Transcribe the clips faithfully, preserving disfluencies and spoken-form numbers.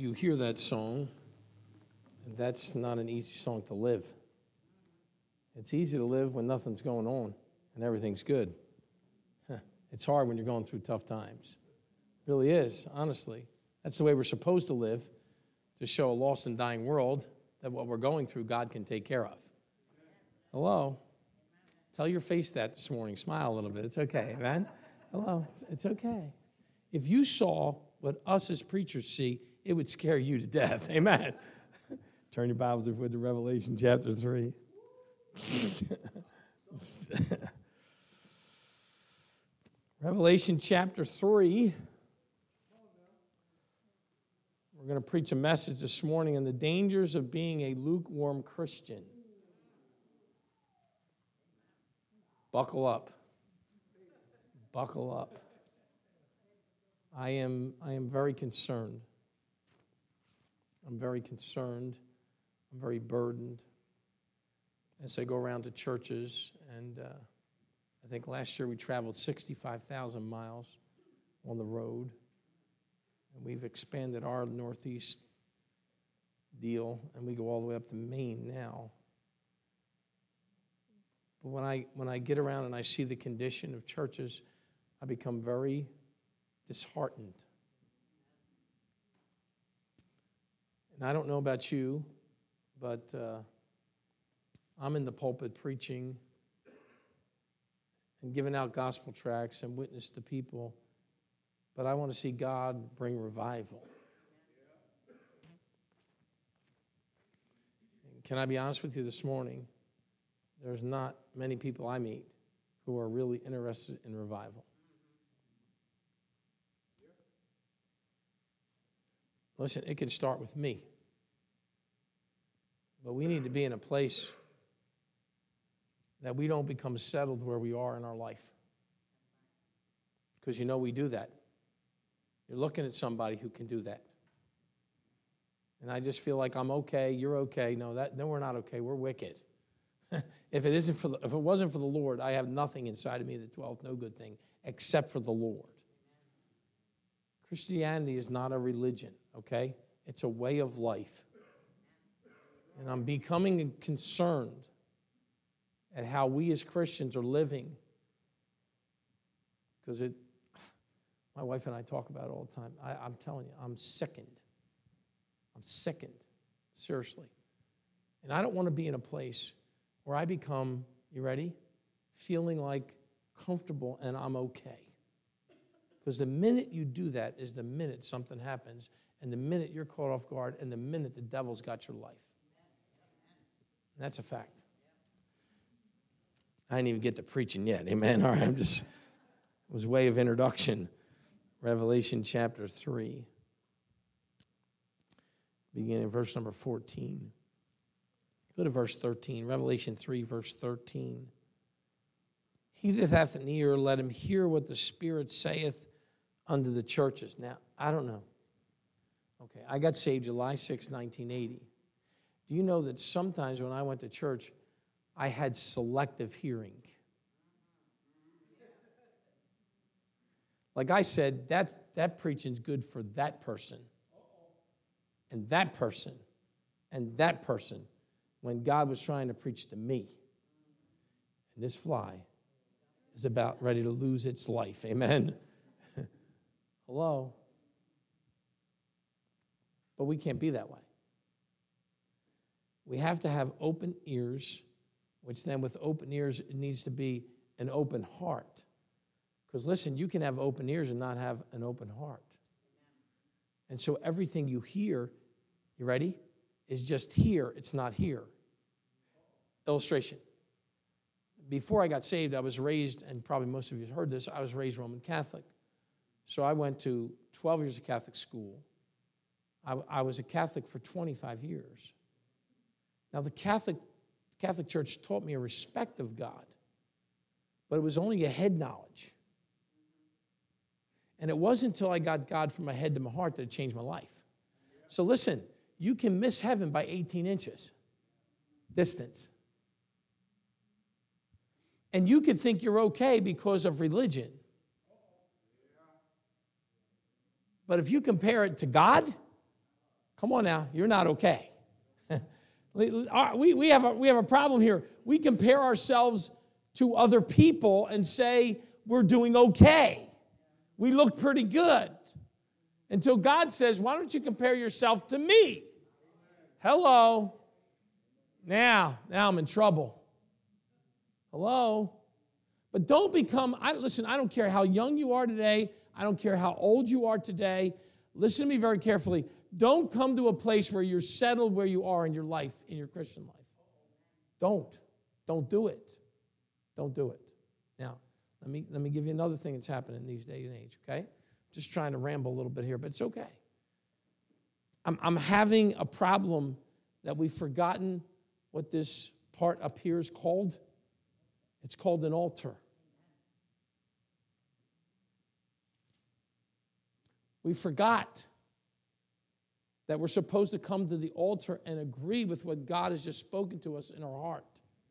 you hear that song, and that's not an easy song to live. It's easy to live when nothing's going on and everything's good. It's hard when you're going through tough times. It really is, honestly. That's the way we're supposed to live, to show a lost and dying world that what we're going through, God can take care of. Hello? Tell your face that this morning. Smile a little bit. It's okay, man. Hello? It's, it's okay. If you saw what us as preachers see, it would scare you to death. Amen. Turn your Bibles if with to Revelation chapter three. Revelation chapter three. We're going to preach a message this morning on the dangers of being a lukewarm Christian. Buckle up. Buckle up. I am, I am very concerned. I'm very concerned. I'm very burdened as I go around to churches. And uh, I think last year we traveled sixty-five thousand miles on the road. And we've expanded our Northeast deal, and we go all the way up to Maine now. But when I when I get around and I see the condition of churches, I become very disheartened. And I don't know about you, but uh, I'm in the pulpit preaching and giving out gospel tracts and witness to people, but I want to see God bring revival. Can I be honest with you this morning? There's not many people I meet who are really interested in revival. Listen, it can start with me. But we need to be in a place that we don't become settled where we are in our life. Because you know we do that. You're looking at somebody who can do that. And I just feel like I'm okay, you're okay. No, that no, we're not okay. We're wicked. If it isn't for the, if it wasn't for the Lord, I have nothing inside of me that dwelleth no good thing except for the Lord. Christianity is not a religion, okay? It's a way of life. And I'm becoming concerned at how we as Christians are living. Because it, my wife and I talk about it all the time. I, I'm telling you, I'm sickened. I'm sickened, seriously. And I don't want to be in a place where I become, you ready, feeling like comfortable and I'm okay. Because the minute you do that is the minute something happens, and the minute you're caught off guard, and the minute the devil's got your life. And that's a fact. I didn't even get to preaching yet. Amen. All right, I'm just, it was a way of introduction. Revelation chapter three, beginning in verse number fourteen. Go to verse thirteen. Revelation three, verse thirteen. He that hath an ear, let him hear what the Spirit saith unto the churches. Now, I don't know. Okay, I got saved July sixth, nineteen eighty. Do you know that sometimes when I went to church, I had selective hearing? Like I said, that's, that preaching's good for that person, and that person, and that person, when God was trying to preach to me. And this fly is about ready to lose its life. Amen. Hello? But we can't be that way. We have to have open ears, which then with open ears, it needs to be an open heart. Because listen, you can have open ears and not have an open heart. And so everything you hear, you ready, is just here, it's not here. Illustration. Before I got saved, I was raised, and probably most of you have heard this, I was raised Roman Catholic. So I went to twelve years of Catholic school. I, I was a Catholic for twenty-five years. Now, the Catholic, Catholic Church taught me a respect of God, but it was only a head knowledge. And it wasn't until I got God from my head to my heart that it changed my life. So listen, you can miss heaven by eighteen inches distance. And you can think you're okay because of religion. But if you compare it to God, Come on now, you're not okay. we, we, have a, we have a problem here. We compare ourselves to other people and say we're doing okay. We look pretty good. Until God says, why don't you compare yourself to me? Hello. Now, now I'm in trouble. Hello. But don't become, I, listen, I don't care how young you are today. I don't care how old you are today. Listen to me very carefully. Don't come to a place where you're settled where you are in your life, in your Christian life. Don't. Don't do it. Don't do it. Now, let me, let me give you another thing that's happening these days and age, okay? Just trying to ramble a little bit here, but it's okay. I'm, I'm having a problem that we've forgotten what this part up here is called. It's called an altar. We forgot that we're supposed to come to the altar and agree with what God has just spoken to us in our heart.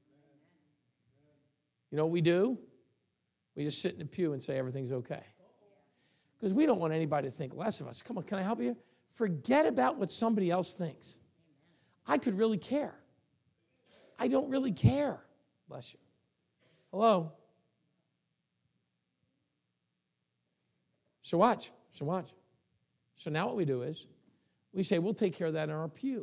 You know what we do? We just sit in the pew and say everything's okay. Because we don't want anybody to think less of us. Come on, can I help you? Forget about what somebody else thinks. I could really care. I don't really care. Bless you. Hello? So watch. So watch. So now what we do is we say we'll take care of that in our pew.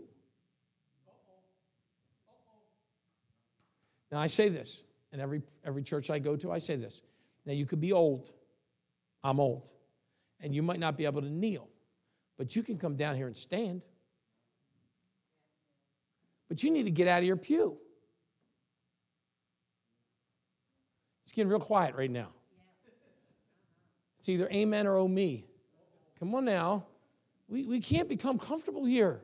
Now I say this, and every, every church I go to, I say this. Now you could be old. I'm old. And you might not be able to kneel. But you can come down here and stand. But you need to get out of your pew. It's getting real quiet right now. It's either amen or oh me. Come on now. We, we can't become comfortable here.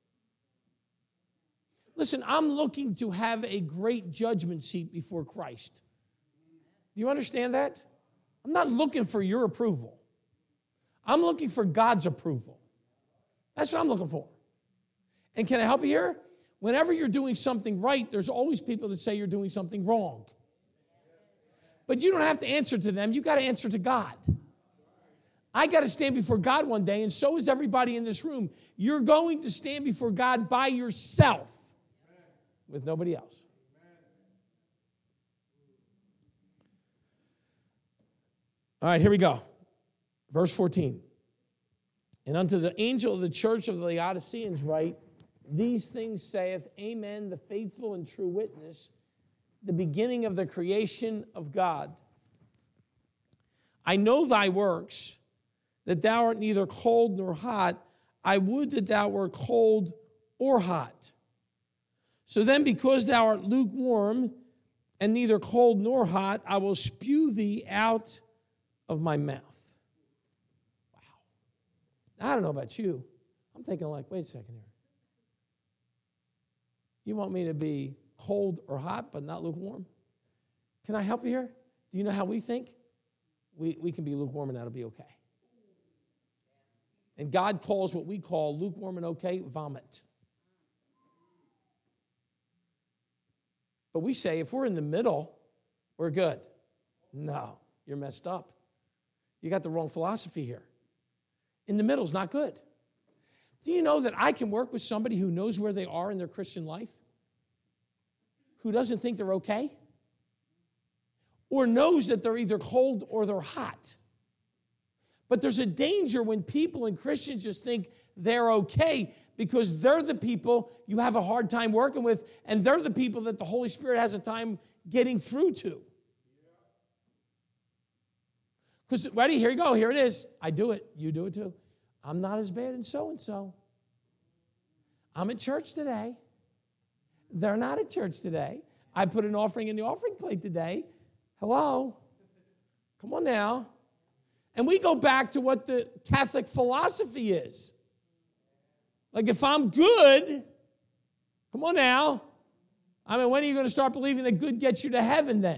Listen, I'm looking to have a great judgment seat before Christ. Do you understand that? I'm not looking for your approval. I'm looking for God's approval. That's what I'm looking for. And can I help you here? Whenever you're doing something right, there's always people that say you're doing something wrong. But you don't have to answer to them. You got to answer to God. I got to stand before God one day, and so is everybody in this room. You're going to stand before God by yourself with nobody else. All right, here we go. Verse fourteen. And unto the angel of the church of the Laodiceans write, these things saith, Amen, the faithful and true witness, the beginning of the creation of God. I know thy works, that thou art neither cold nor hot. I would that thou wert cold or hot. So then, because thou art lukewarm and neither cold nor hot, I will spew thee out of my mouth. Wow. I don't know about you. I'm thinking like, wait a second here. You want me to be cold or hot, but not lukewarm? Can I help you here? Do you know how we think? We, we can be lukewarm and that'll be okay. And God calls what we call lukewarm and okay vomit. But we say if we're in the middle, we're good. No, you're messed up. You got the wrong philosophy here. In the middle is not good. Do you know that I can work with somebody who knows where they are in their Christian life? Who doesn't think they're okay? Or knows that they're either cold or they're hot. But there's a danger when people and Christians just think they're okay because they're the people you have a hard time working with, and they're the people that the Holy Spirit has a time getting through to. Because, ready, here you go, here it is. I do it, you do it too. I'm not as bad as so-and-so. I'm at church today. They're not at church today. I put an offering in the offering plate today. Hello? Come on now. And we go back to what the Catholic philosophy is. Like if I'm good, come on now. I mean, when are you going to start believing that good gets you to heaven then?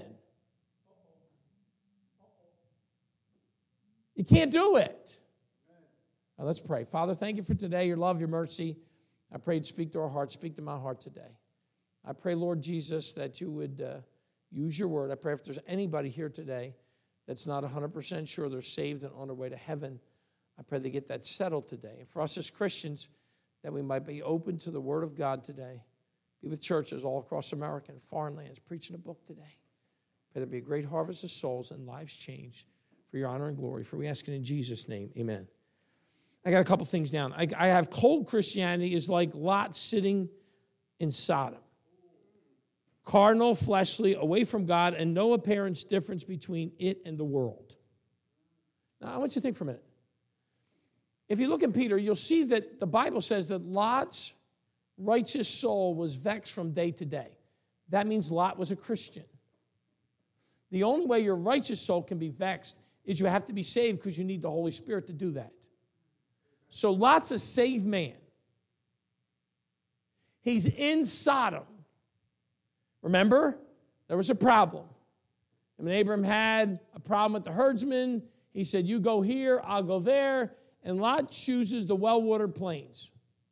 You can't do it. Now let's pray. Father, thank you for today, your love, your mercy. I pray you'd speak to our hearts, speak to my heart today. I pray, Lord Jesus, that you would uh, use your word. I pray if there's anybody here today that's not one hundred percent sure they're saved and on their way to heaven, I pray they get that settled today. And for us as Christians, that we might be open to the Word of God today. Be with churches all across America and foreign lands, preaching a book today. Pray there be a great harvest of souls and lives changed for your honor and glory. For we ask it in Jesus' name. Amen. I got a couple things down. I, I have cold Christianity is like Lot sitting in Sodom. Carnal, fleshly, away from God, and no apparent difference between it and the world. Now, I want you to think for a minute. If you look at Peter, you'll see that the Bible says that Lot's righteous soul was vexed from day to day. That means Lot was a Christian. The only way your righteous soul can be vexed is you have to be saved because you need the Holy Spirit to do that. So Lot's a saved man. He's in Sodom. Remember, there was a problem. And when Abram had a problem with the herdsman, he said, you go here, I'll go there. And Lot chooses the well-watered plains.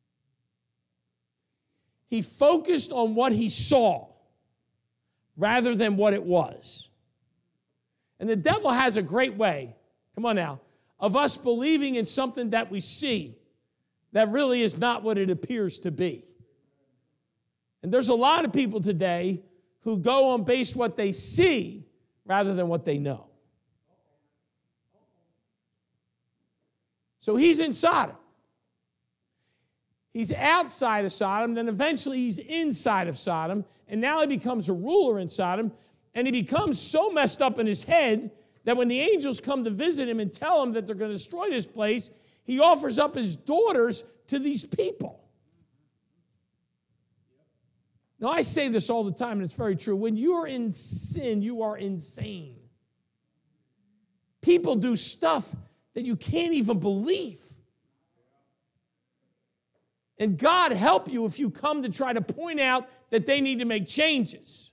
He focused on what he saw rather than what it was. And the devil has a great way, come on now, of us believing in something that we see that really is not what it appears to be. And there's a lot of people today who go on base what they see rather than what they know. So he's in Sodom. He's outside of Sodom, then eventually he's inside of Sodom, and now he becomes a ruler in Sodom, and he becomes so messed up in his head that when the angels come to visit him and tell him that they're going to destroy this place, he offers up his daughters to these people. Now, I say this all the time, and it's very true. When you're in sin, you are insane. People do stuff that you can't even believe. And God help you if you come to try to point out that they need to make changes.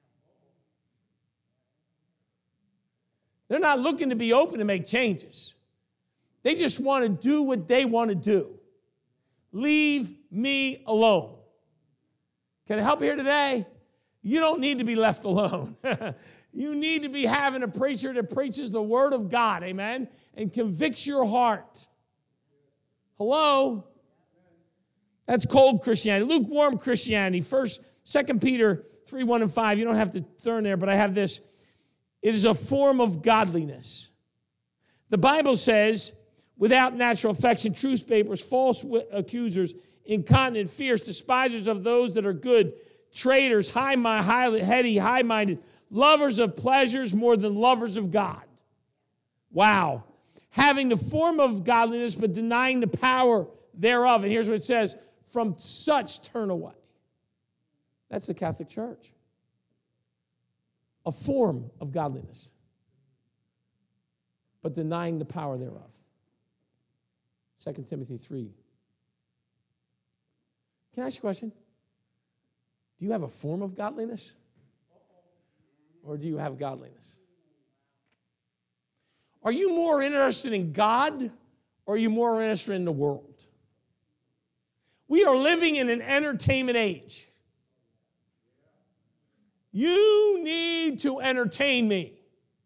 They're not looking to be open to make changes. They just want to do what they want to do. Leave me alone. Can I help you here today? You don't need to be left alone. You need to be having a preacher that preaches the Word of God, amen, and convicts your heart. Hello? That's cold Christianity. Lukewarm Christianity. First, Second Peter three, one and five. You don't have to turn there, but I have this. It is a form of godliness. The Bible says, without natural affection, truce papers, false accusers, incontinent, fierce, despisers of those that are good, traitors, high-minded, heady, high-minded, lovers of pleasures more than lovers of God. Wow. Having the form of godliness, but denying the power thereof. And here's what it says, from such turn away. That's the Catholic Church. A form of godliness, but denying the power thereof. Second Timothy three. Can I ask you a question? Do you have a form of godliness? Or do you have godliness? Are you more interested in God, or are you more interested in the world? We are living in an entertainment age. You need to entertain me.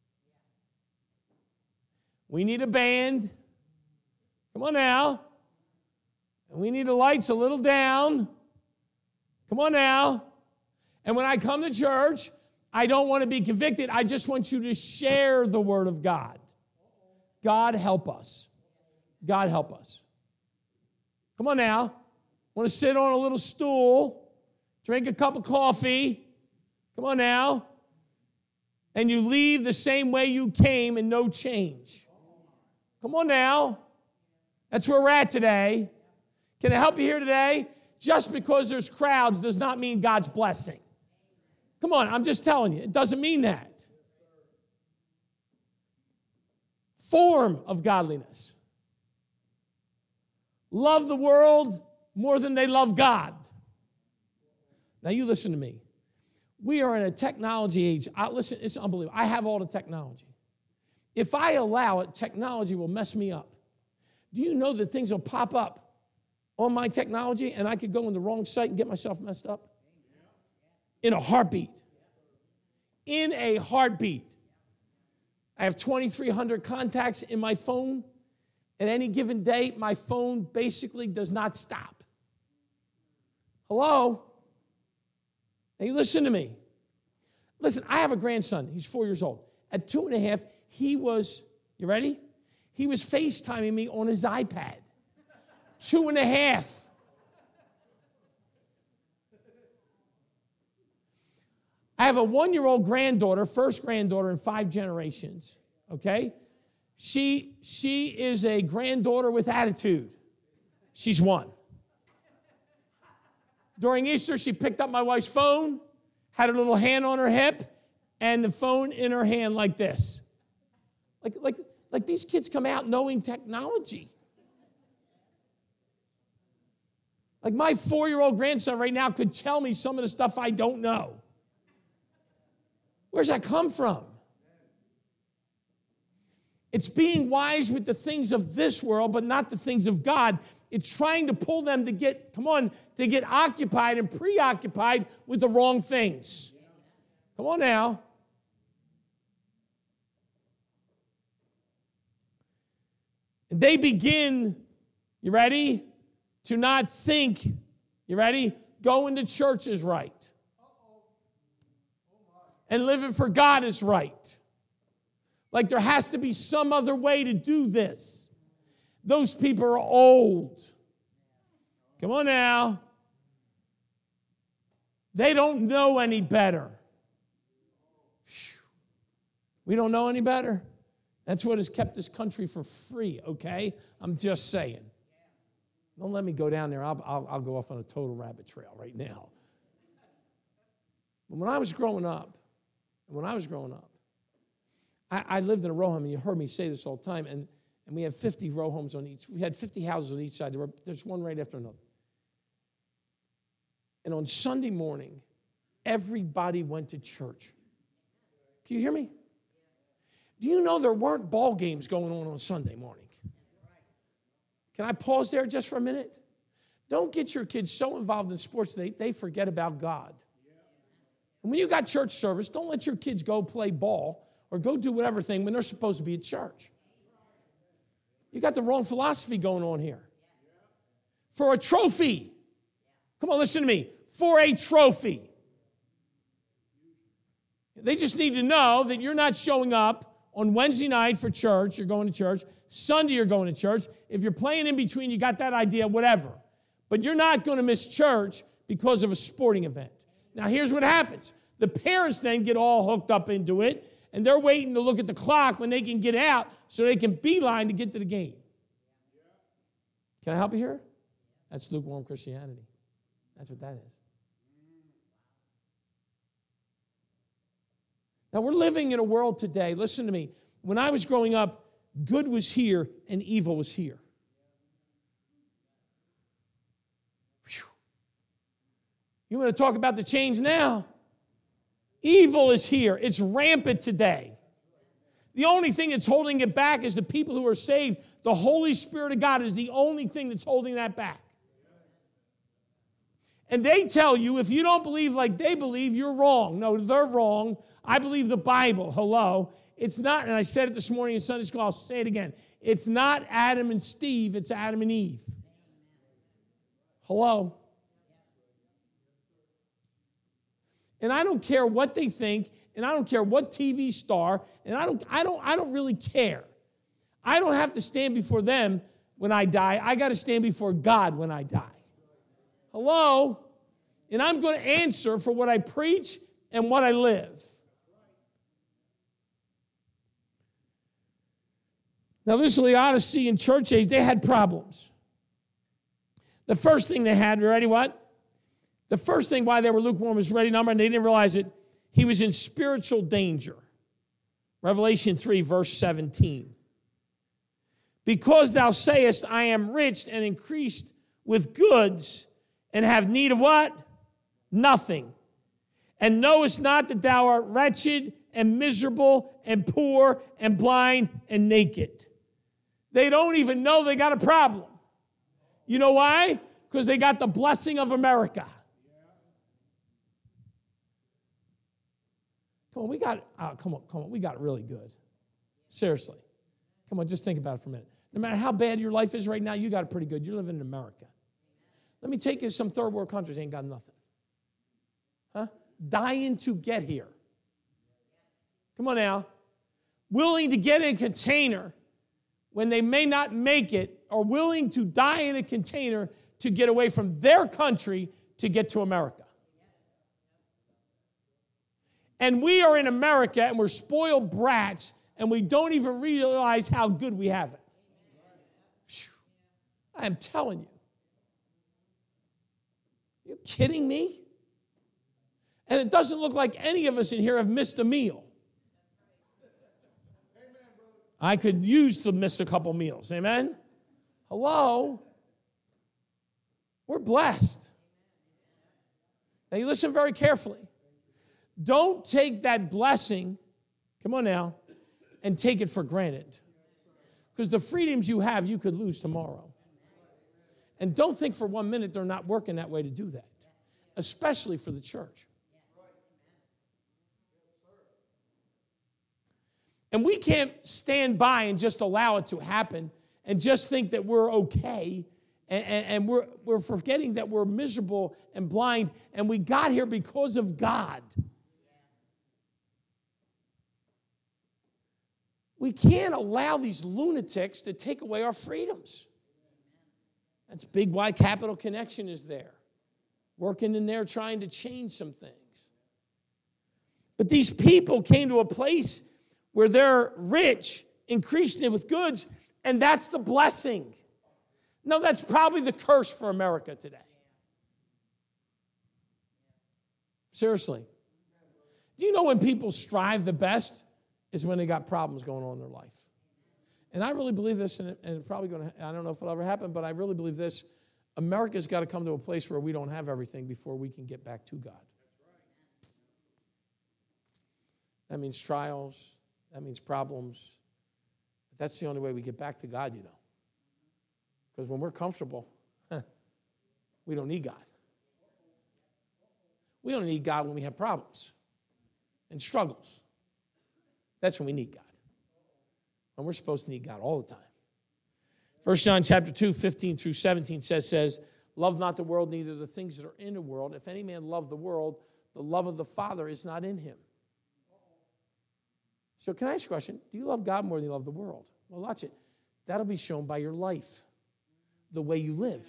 We need a band. Come on now. And we need the lights a little down. Come on now. And when I come to church, I don't want to be convicted. I just want you to share the Word of God. God help us. God help us. Come on now. Want to sit on a little stool, drink a cup of coffee. Come on now. And you leave the same way you came and no change. Come on now. That's where we're at today. Can I help you here today? Just because there's crowds does not mean God's blessing. Come on, I'm just telling you, it doesn't mean that. Form of godliness. Love the world more than they love God. Now you listen to me. We are in a technology age. I, listen, it's unbelievable. I have all the technology. If I allow it, technology will mess me up. Do you know that things will pop up on my technology and I could go on the wrong site and get myself messed up? In a heartbeat. In a heartbeat. I have twenty-three hundred contacts in my phone. At any given day, my phone basically does not stop. Hello? Hey, listen to me. Listen, I have a grandson. He's four years old. At two and a half, he was, you ready? He was FaceTiming me on his iPad. Two and a half. I have a one-year-old granddaughter, first granddaughter in five generations, okay? She, she is a granddaughter with attitude. She's one. During Easter, she picked up my wife's phone, had her little hand on her hip, and the phone in her hand like this. Like, like, like these kids come out knowing technology. Like my four-year-old grandson right now could tell me some of the stuff I don't know. Where's that come from? It's being wise with the things of this world, but not the things of God. It's trying to pull them to get, come on, to get occupied and preoccupied with the wrong things. Come on now. And they begin, you ready? To not think, you ready? Going to church is right. And living for God is right. Like there has to be some other way to do this. Those people are old. Come on now. They don't know any better. We don't know any better. That's what has kept this country for free, okay? I'm just saying. Don't let me go down there. I'll, I'll, I'll go off on a total rabbit trail right now. But when I was growing up, when I was growing up, I, I lived in a row home, and you heard me say this all the time, and, and we had fifty row homes on each. We had fifty houses on each side. There were, there's one right after another. And on Sunday morning, everybody went to church. Can you hear me? Do you know there weren't ball games going on on Sunday morning? Can I pause there just for a minute? Don't get your kids so involved in sports that they, they forget about God. And when you got church service, don't let your kids go play ball or go do whatever thing when they're supposed to be at church. You got the wrong philosophy going on here. For a trophy. Come on, listen to me. For a trophy. They just need to know that you're not showing up on Wednesday night for church. You're going to church. Sunday, you're going to church. If you're playing in between, you got that idea, whatever. But you're not going to miss church because of a sporting event. Now, here's what happens. The parents then get all hooked up into it, and they're waiting to look at the clock when they can get out so they can beeline to get to the game. Can I help you here? That's lukewarm Christianity. That's what that is. Now, we're living in a world today, listen to me, when I was growing up, good was here and evil was here. Whew. You want to talk about the change now? Evil is here. It's rampant today. The only thing that's holding it back is the people who are saved. The Holy Spirit of God is the only thing that's holding that back. And they tell you, if you don't believe like they believe, you're wrong. No, they're wrong. I believe the Bible. Hello. It's not, and I said it this morning in Sunday school, I'll say it again. It's not Adam and Steve, it's Adam and Eve. Hello. And I don't care what they think, and I don't care what T V star, and I don't, I don't, I don't really care. I don't have to stand before them when I die. I got to stand before God when I die. Hello? And I'm going to answer for what I preach and what I live. Now, this Laodicea in church age, they had problems. The first thing they had, you ready what? The first thing why they were lukewarm was ready number, and they didn't realize it. He was in spiritual danger. Revelation three, verse seventeen. Because thou sayest, I am rich and increased with goods, and have need of what? Nothing. And knowest not that thou art wretched and miserable and poor and blind and naked. They don't even know they got a problem. You know why? Because they got the blessing of America. Come on, we got, oh, come on, come on, we got it really good. Seriously. Come on, just think about it for a minute. No matter how bad your life is right now, you got it pretty good. You're living in America. Let me take you to some third world countries, ain't got nothing. Huh? Dying to get here. Come on now. Willing to get in a container when they may not make it, or willing to die in a container to get away from their country to get to America. And we are in America, and we're spoiled brats, and we don't even realize how good we have it. Whew. I am telling you. Are you kidding me? And it doesn't look like any of us in here have missed a meal. I could use to miss a couple meals. Amen? Hello? We're blessed. Now you listen very carefully. Don't take that blessing, come on now, and take it for granted. Because the freedoms you have, you could lose tomorrow. And don't think for one minute they're not working that way to do that, especially for the church. And we can't stand by and just allow it to happen and just think that we're okay, and, and, and we're, we're forgetting that we're miserable and blind, and we got here because of God. We can't allow these lunatics to take away our freedoms. That's Big Y Capital Connection is there, working in there trying to change some things. But these people came to a place where they're rich, increasing it with goods, and that's the blessing. No, that's probably the curse for America today. Seriously. Do you know when people strive the best is when they got problems going on in their life? And I really believe this, and, it, and it's probably going to, I don't know if it'll ever happen, but I really believe this. America's got to come to a place where we don't have everything before we can get back to God. That means trials. That means problems. That's the only way we get back to God, you know. Because when we're comfortable, huh, we don't need God. We don't need God when we have problems and struggles. That's when we need God. And we're supposed to need God all the time. First John chapter two, fifteen through seventeen says, says, love not the world, neither the things that are in the world. If any man love the world, the love of the Father is not in him. So can I ask a question? Do you love God more than you love the world? Well, watch it. That'll be shown by your life, the way you live.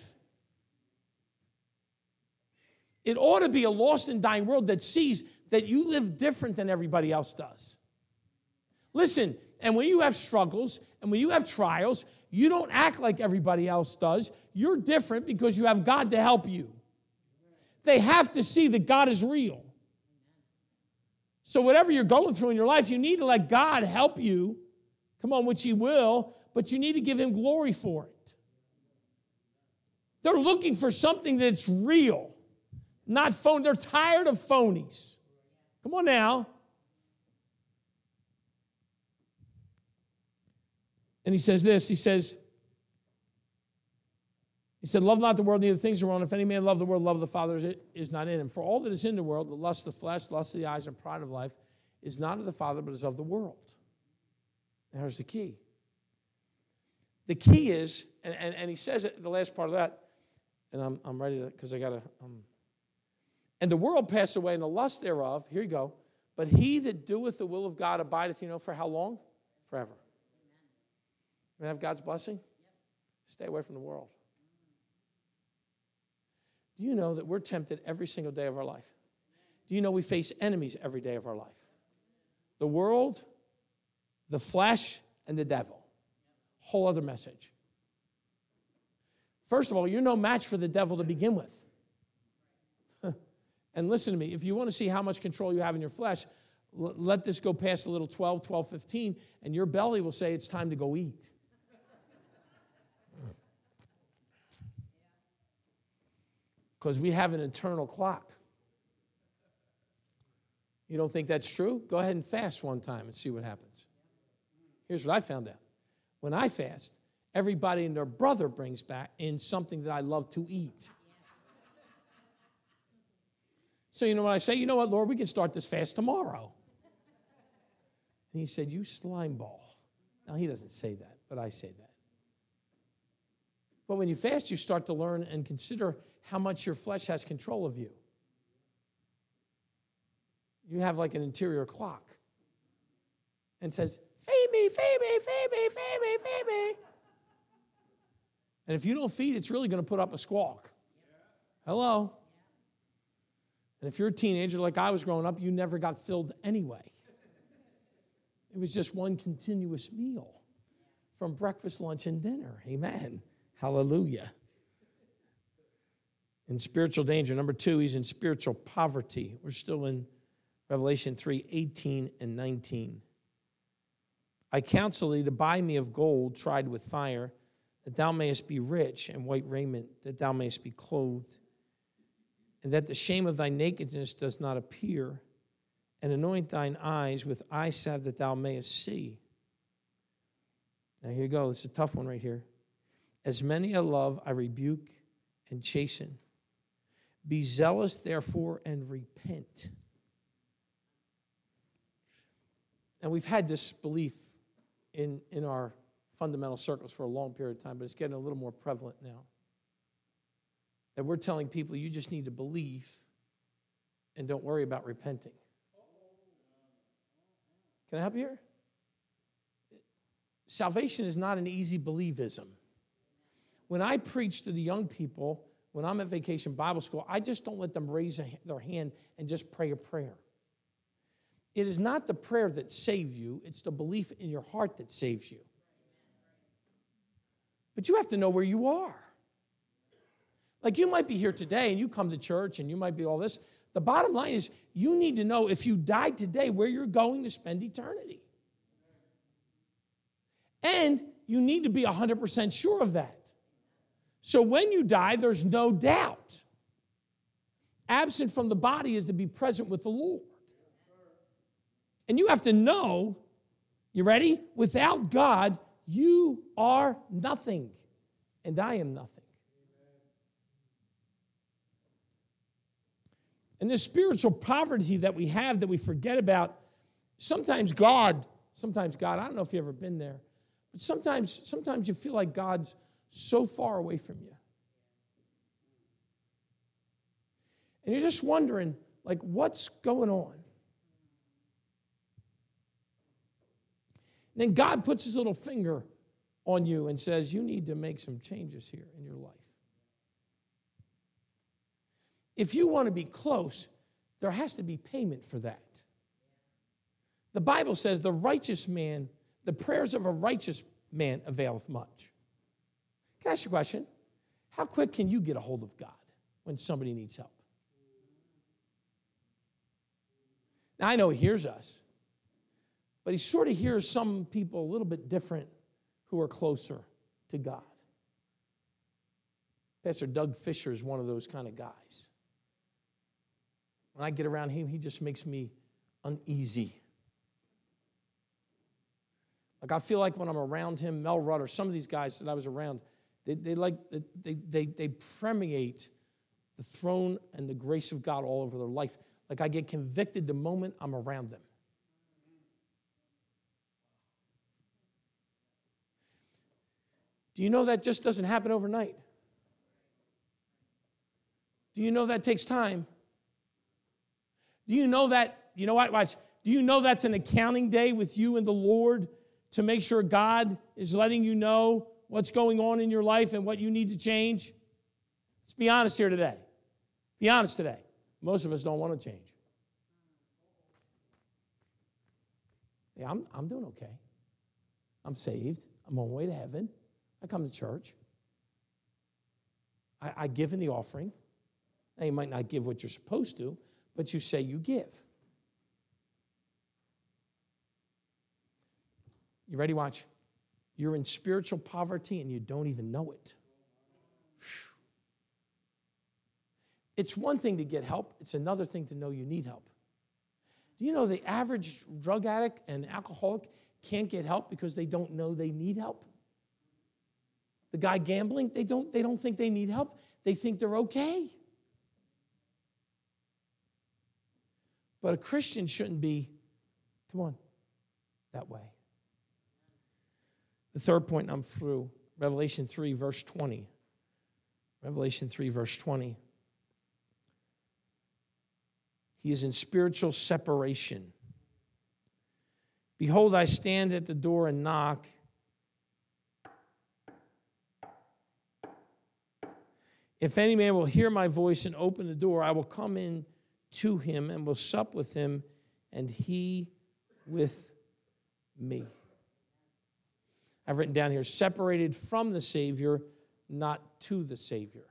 It ought to be a lost and dying world that sees that you live different than everybody else does. Listen, and when you have struggles and when you have trials, you don't act like everybody else does. You're different because you have God to help you. They have to see that God is real. So whatever you're going through in your life, you need to let God help you. Come on, which he will, but you need to give him glory for it. They're looking for something that's real, not phony. They're tired of phonies. Come on now. And he says this, he says, he said, love not the world, neither things are wrong. If any man love the world, love of the Father is not in him. For all that is in the world, the lust of the flesh, lust of the eyes, and pride of life, is not of the Father, but is of the world. Now here's the key. The key is, and, and, and he says it, the last part of that, and I'm, I'm ready to, because I got to, um, and the world passed away, and the lust thereof, here you go, but he that doeth the will of God abideth, you know, for how long? Forever. You have God's blessing? Stay away from the world. Do you know that we're tempted every single day of our life? Do you know we face enemies every day of our life? The world, the flesh, and the devil. Whole other message. First of all, you're no match for the devil to begin with. And listen to me, if you want to see how much control you have in your flesh, l- let this go past a little twelve, twelve, fifteen, and your belly will say it's time to go eat. Because we have an internal clock. You don't think that's true? Go ahead and fast one time and see what happens. Here's what I found out. When I fast, everybody and their brother brings back in something that I love to eat. So you know what I say? You know what, Lord, we can start this fast tomorrow. And he said, you slime ball. Now, he doesn't say that, but I say that. But when you fast, you start to learn and consider how much your flesh has control of you. You have like an interior clock and says, feed me, feed me, feed me, feed me, feed me. And if you don't feed, it's really going to put up a squawk. Hello? And if you're a teenager like I was growing up, you never got filled anyway. It was just one continuous meal from breakfast, lunch, and dinner. Amen. Hallelujah. In spiritual danger. Number two, he's in spiritual poverty. We're still in Revelation three, eighteen and nineteen. I counsel thee to buy me of gold tried with fire, that thou mayest be rich, and white raiment, that thou mayest be clothed, and that the shame of thy nakedness does not appear, and anoint thine eyes with eye salve that thou mayest see. Now here you go. This is a tough one right here. As many I love, I rebuke and chasten. Be zealous, therefore, and repent. And we've had this belief in, in our fundamental circles for a long period of time, but it's getting a little more prevalent now. That we're telling people you just need to believe and don't worry about repenting. Can I help you here? Salvation is not an easy believism. When I preach to the young people, when I'm at Vacation Bible School, I just don't let them raise a, their hand and just pray a prayer. It is not the prayer that saves you, it's the belief in your heart that saves you. But you have to know where you are. Like you might be here today and you come to church and you might be all this. The bottom line is you need to know if you died today where you're going to spend eternity. And you need to be one hundred percent sure of that. So when you die, there's no doubt. Absent from the body is to be present with the Lord. And you have to know, you ready? Without God, you are nothing, and I am nothing. And this spiritual poverty that we have that we forget about, sometimes God, sometimes God, I don't know if you've ever been there, but sometimes, sometimes you feel like God's so far away from you. And you're just wondering, like, what's going on? And then God puts his little finger on you and says, you need to make some changes here in your life. If you want to be close, there has to be payment for that. The Bible says the righteous man, the prayers of a righteous man availeth much. Can I ask you a question? How quick can you get a hold of God when somebody needs help? Now, I know he hears us, but he sort of hears some people a little bit different who are closer to God. Pastor Doug Fisher is one of those kind of guys. When I get around him, he just makes me uneasy. Like I feel like when I'm around him, Mel Rutter, some of these guys that I was around, they, they like they, they, they permeate the throne and the grace of God all over their life. Like I get convicted the moment I'm around them. Do you know that just doesn't happen overnight? Do you know that takes time? Do you know that, you know what, watch, do you know that's an accounting day with you and the Lord to make sure God is letting you know what's going on in your life and what you need to change? Let's be honest here today. Be honest today. Most of us don't want to change. Yeah, I'm, I'm doing okay. I'm saved. I'm on my way to heaven. I come to church. I, I give in the offering. Now, you might not give what you're supposed to, but you say you give. You ready? Watch. You're in spiritual poverty and you don't even know it. Whew. It's one thing to get help. It's another thing to know you need help. Do you know the average drug addict and alcoholic can't get help because they don't know they need help? The guy gambling, they don't, they don't think they need help. They think they're okay. But a Christian shouldn't be, come on, that way. The third point, and I'm through, Revelation three, verse twenty. Revelation three, verse twenty. He is in spiritual separation. Behold, I stand at the door and knock. If any man will hear my voice and open the door, I will come in to him and will sup with him, and he with me. I've written down here, separated from the Savior, not to the Savior.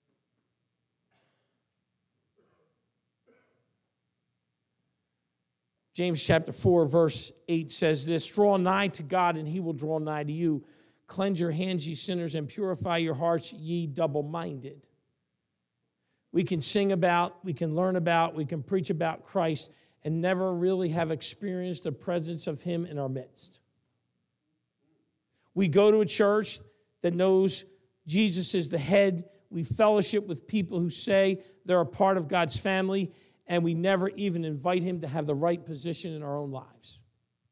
James chapter four, verse eight says this, draw nigh to God, and he will draw nigh to you. Cleanse your hands, ye sinners, and purify your hearts, ye double-minded. We can sing about, we can learn about, we can preach about Christ, and never really have experienced the presence of him in our midst. We go to a church that knows Jesus is the head. We fellowship with people who say they're a part of God's family, and we never even invite him to have the right position in our own lives.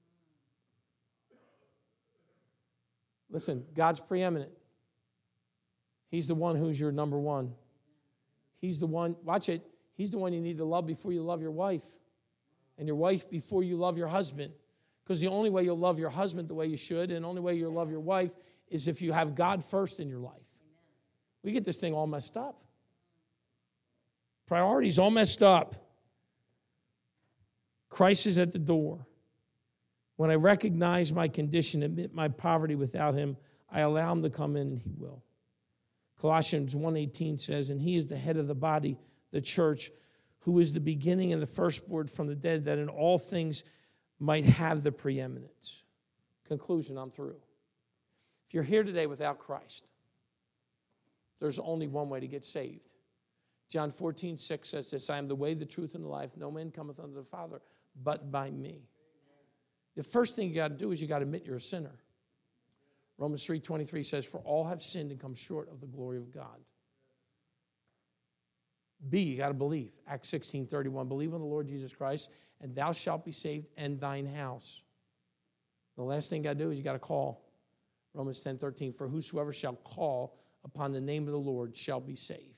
Listen, God's preeminent. He's the one who's your number one. He's the one, watch it, he's the one you need to love before you love your wife, and your wife before you love your husband. Because the only way you'll love your husband the way you should, and the only way you'll love your wife is if you have God first in your life. We get this thing all messed up. Priorities all messed up. Christ is at the door. When I recognize my condition, admit my poverty without him, I allow him to come in, and he will. Colossians one eighteen says, and he is the head of the body, the church, who is the beginning and the firstborn from the dead, that in all things might have the preeminence. Conclusion, I'm through. If you're here today without Christ, there's only one way to get saved. John fourteen six says this, I am the way, the truth, and the life. No man cometh unto the Father but by me. The first thing you got to do is you got to admit you're a sinner. Romans three twenty-three says, for all have sinned and come short of the glory of God. B, you got to believe. Acts sixteen thirty-one, believe on the Lord Jesus Christ, and thou shalt be saved, and thine house. The last thing you got to do is you got to call. Romans ten thirteen, for whosoever shall call upon the name of the Lord shall be saved.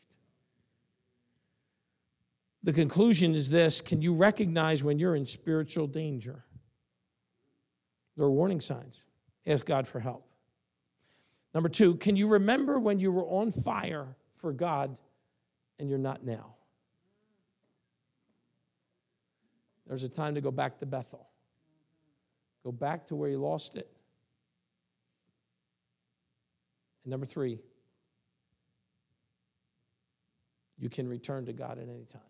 The conclusion is this, can you recognize when you're in spiritual danger? There are warning signs. Ask God for help. Number two, can you remember when you were on fire for God and you're not now? There's a time to go back to Bethel. Go back to where you lost it. And number three, you can return to God at any time.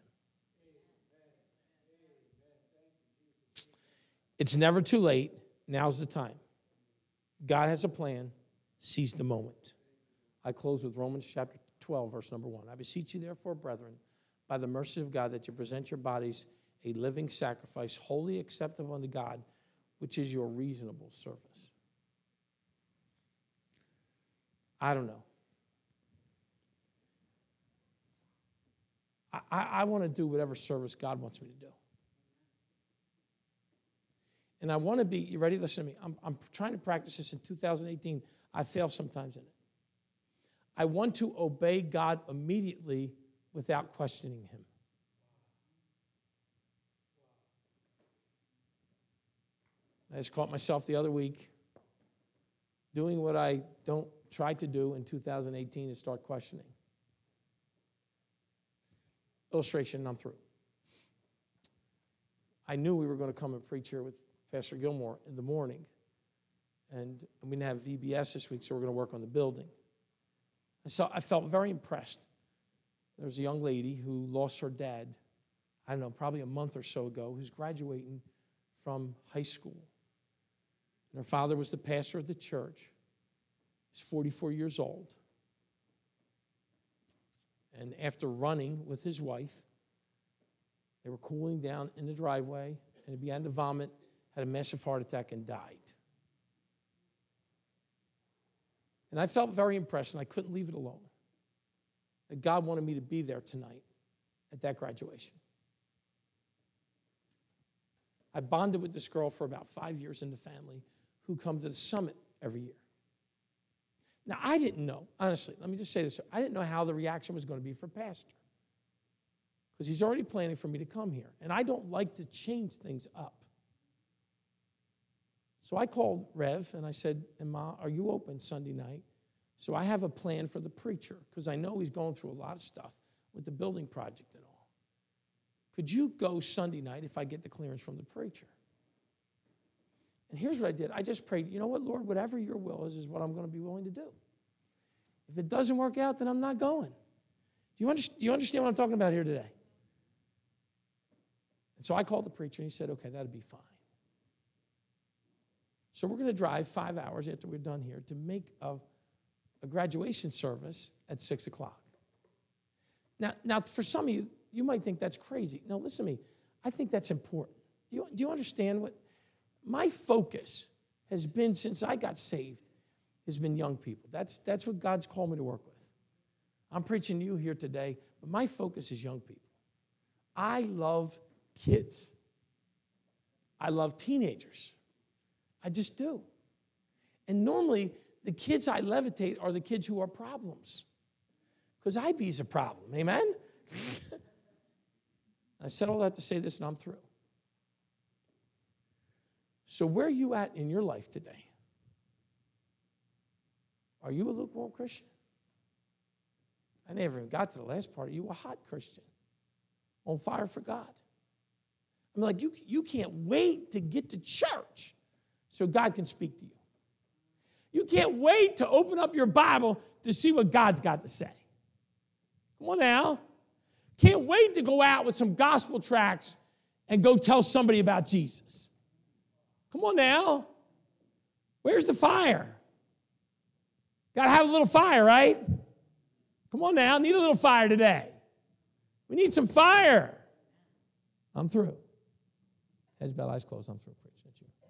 It's never too late. Now's the time. God has a plan. Seize the moment. I close with Romans chapter twelve, verse number one. I beseech you, therefore, brethren, by the mercy of God, that you present your bodies a living sacrifice, wholly acceptable unto God, which is your reasonable service. I don't know. I, I, I want to do whatever service God wants me to do. And I want to be, you ready? Listen to me. I'm, I'm trying to practice this in two thousand eighteen. I fail sometimes in it. I want to obey God immediately without questioning him. I just caught myself the other week doing what I don't try to do in two thousand eighteen and start questioning. Illustration, and I'm through. I knew we were going to come and preach here with Pastor Gilmore in the morning. And we didn't have V B S this week, so we're going to work on the building. And so I felt very impressed. There was a young lady who lost her dad, I don't know, probably a month or so ago, who's graduating from high school. And her father was the pastor of the church. He's forty-four years old. And after running with his wife, they were cooling down in the driveway, and he began to vomit, had a massive heart attack, and died. And I felt very impressed, and I couldn't leave it alone, that God wanted me to be there tonight at that graduation. I bonded with this girl for about five years in the family who come to the summit every year. Now, I didn't know, honestly, let me just say this. I didn't know how the reaction was going to be for Pastor. Because he's already planning for me to come here. And I don't like to change things up. So I called Rev and I said, Emma, are you open Sunday night? So I have a plan for the preacher because I know he's going through a lot of stuff with the building project and all. Could you go Sunday night if I get the clearance from the preacher? And here's what I did. I just prayed, you know what, Lord, whatever your will is, is what I'm going to be willing to do. If it doesn't work out, then I'm not going. Do you, under, do you understand what I'm talking about here today? And so I called the preacher, and he said, okay, that'd be fine. So we're going to drive five hours after we're done here to make a, a graduation service at six o'clock. Now, now, for some of you, you might think that's crazy. No, listen to me. I think that's important. Do you, do you understand what? My focus has been, since I got saved, has been young people. That's, that's what God's called me to work with. I'm preaching to you here today, but my focus is young people. I love kids. I love teenagers. I just do. And normally, the kids I levitate are the kids who are problems. Because I be's a problem, amen? I said all that to say this, and I'm through. So where are you at in your life today? Are you a lukewarm Christian? I never even got to the last part. Are you a hot Christian? On fire for God? I'm like, you, you can't wait to get to church so God can speak to you. You can't wait to open up your Bible to see what God's got to say. Come on now. Can't wait to go out with some gospel tracts and go tell somebody about Jesus. Come on now. Where's the fire? Got to have a little fire, right? Come on now. Need a little fire today. We need some fire. I'm through. Heads bowed, eyes closed. I'm through preaching at you.